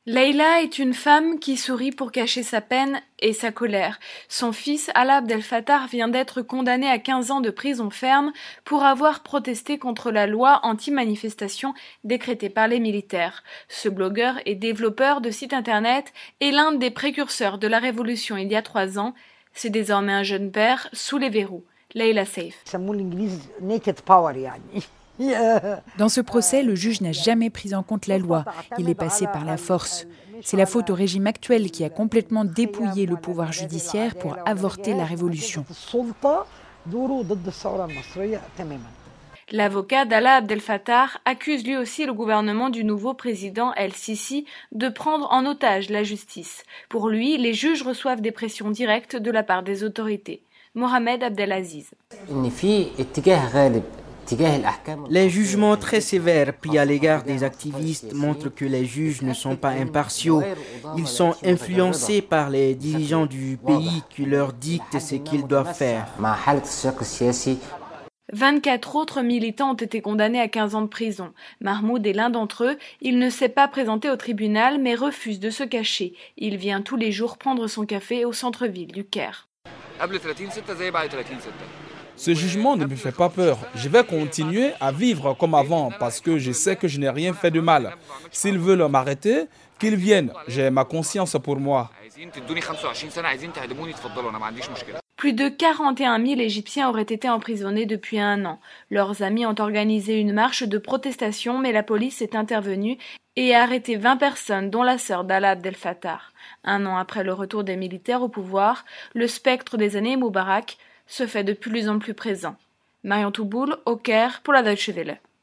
Leïla est une femme qui sourit pour cacher sa peine et sa colère. Son fils, Alaa Abdel Fattah, vient d'être condamné à 15 ans de prison ferme pour avoir protesté contre la loi anti-manifestation décrétée par les militaires. Ce blogueur et développeur de site internet est l'un des précurseurs de la révolution il y a 3 ans. C'est désormais un jeune père sous les verrous. Leïla Seif. Dans ce procès, le juge n'a jamais pris en compte la loi. Il est passé par la force. C'est la faute au régime actuel qui a complètement dépouillé le pouvoir judiciaire pour avorter la révolution. L'avocat d'Alaa Abdel Fattah accuse lui aussi le gouvernement du nouveau président El-Sisi de prendre en otage la justice. Pour lui, les juges reçoivent des pressions directes de la part des autorités. Mohamed Abdelaziz. Les jugements très sévères pris à l'égard des activistes montrent que les juges ne sont pas impartiaux. Ils sont influencés par les dirigeants du pays qui leur dictent ce qu'ils doivent faire. 24 autres militants ont été condamnés à 15 ans de prison. Mahmoud est l'un d'entre eux. Il ne s'est pas présenté au tribunal mais refuse de se cacher. Il vient tous les jours prendre son café au centre-ville du Caire. Ce jugement ne me fait pas peur. Je vais continuer à vivre comme avant parce que je sais que je n'ai rien fait de mal. S'ils veulent m'arrêter, qu'ils viennent. J'ai ma conscience pour moi. Plus de 41 000 Égyptiens auraient été emprisonnés depuis 1 an. Leurs amis ont organisé une marche de protestation, mais la police est intervenue et a arrêté 20 personnes, dont la sœur d'Alaa Abdel Fattah. 1 an après le retour des militaires au pouvoir, le spectre des années Moubarak se fait de plus en plus présent. Marion Touboul, au Caire, pour la Deutsche Welle.